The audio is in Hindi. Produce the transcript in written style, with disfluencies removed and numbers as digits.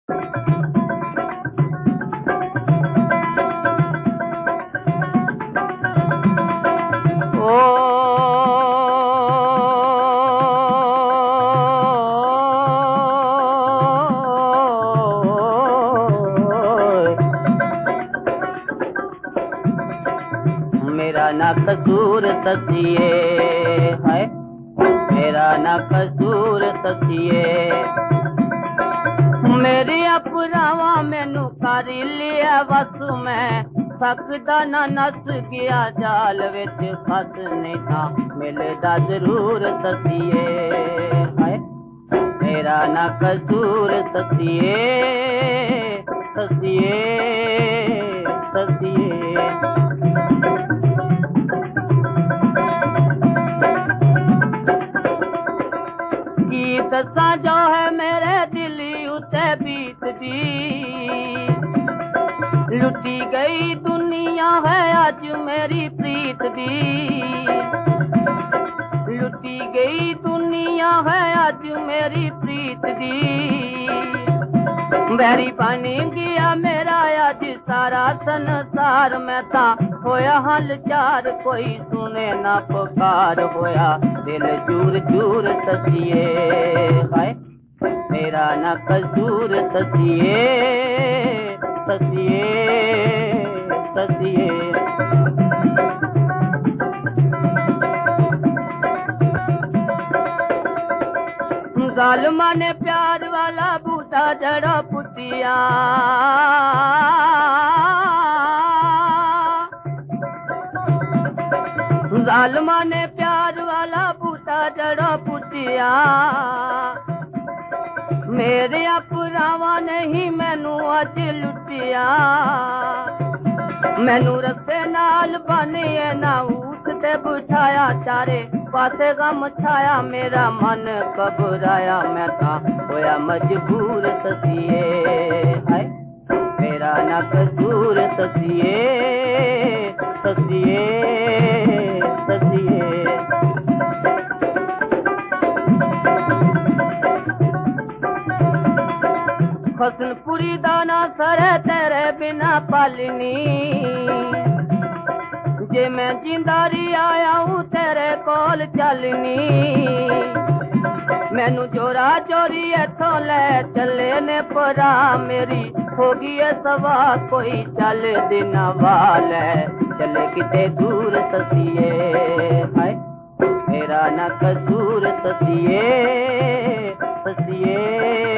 मेरा ना कसूर ससिए है, मेरा ना कसूर ससिए, मेरी अपरावा मैनू कर लिया बस मैं सकदा ना नस गया जाल विच फस नहीं था मिलदा जरूर ससिए है, मेरा ना कसूर ससिए ससिए ससिए। दसा जो है मेरे दिली उते बीत दी, लुटी गई दुनिया है आज मेरी प्रीत दी, लुटी गई दुनिया है आज मेरी प्रीत दी, बैरी पानी गया मेरा आज सारा संसार में था होया हालचाल कोई सुने ना पुकार होया दिल चूर चूर ससिए हाय, मेरा ना कसूर ससिए ससिए ससिए। जालिमा ने प्यार वाला बूटा जड़ा पुतिया, जालिमा ने प्यार वाला बूटा जड़ा पुतिया, मेरे अपरावा नहीं मैनू अज लुटिया, मैनू रस्ते नाल बनिए ना ऊठ ते बिठाया चारे पासे गम छाया मेरा मन घबराया मैं था होया मजबूर ससिए हाय, मेरा ना कसूर ससिए ससिए ससिए। खसनपुरी दाना सरे तेरे बिना पालनी, जे मैं जिंदारी आया हूँ तेरे कोल चलनी, मैनू जोरा चोरी इथों ले चले ने परा मेरी होगी सवा कोई चल दिन वाल चले किते दूर ससिए हाय, मेरा ना कसूर ससिए ससिए।